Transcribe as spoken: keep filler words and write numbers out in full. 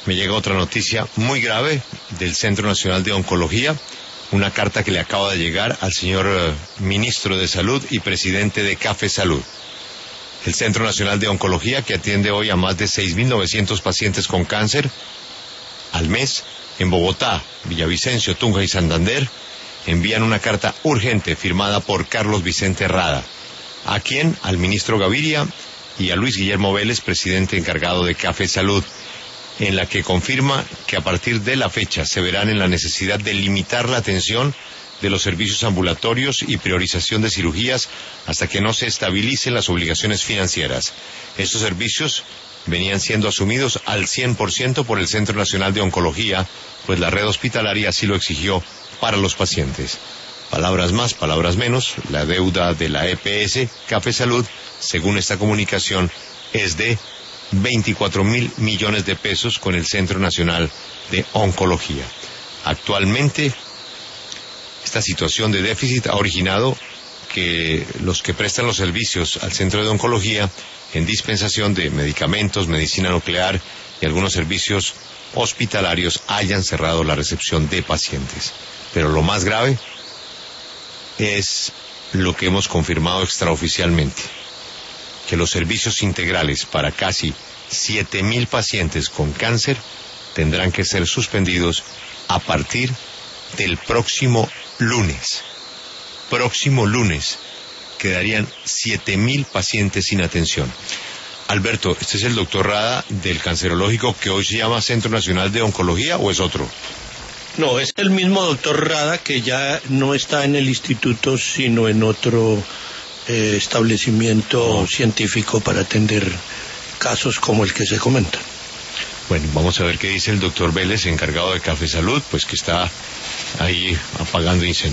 Me llega otra noticia muy grave del Centro Nacional de Oncología, una carta que le acaba de llegar al señor eh, Ministro de Salud y Presidente de Café Salud. El Centro Nacional de Oncología, que atiende hoy a más de seis mil novecientos pacientes con cáncer al mes en Bogotá, Villavicencio, Tunja y Santander, envían una carta urgente firmada por Carlos Vicente Rada. ¿A quién? Al ministro Gaviria y a Luis Guillermo Vélez, presidente encargado de Café Salud, en la que confirma que a partir de la fecha se verán en la necesidad de limitar la atención de los servicios ambulatorios y priorización de cirugías hasta que no se estabilicen las obligaciones financieras. Estos servicios venían siendo asumidos al cien por ciento por el Centro Nacional de Oncología, pues la red hospitalaria así lo exigió para los pacientes. Palabras más, palabras menos, la deuda de la E P S Café Salud, según esta comunicación, es de veinticuatro mil millones de pesos con el Centro Nacional de Oncología. Actualmente, esta situación de déficit ha originado que los que prestan los servicios al Centro de Oncología en dispensación de medicamentos, medicina nuclear y algunos servicios hospitalarios hayan cerrado la recepción de pacientes. Pero lo más grave es lo que hemos confirmado extraoficialmente, que los servicios integrales para casi siete mil pacientes con cáncer tendrán que ser suspendidos a partir del próximo lunes. Próximo lunes quedarían siete mil pacientes sin atención. Alberto, ¿este es el doctor Rada del cancerológico que hoy se llama Centro Nacional de Oncología o es otro? No, es el mismo doctor Rada que ya no está en el instituto sino en otro eh, establecimiento oh. científico para atender casos como el que se comenta. Bueno, vamos a ver qué dice el doctor Vélez, encargado de Café Salud, pues que está ahí apagando incendios.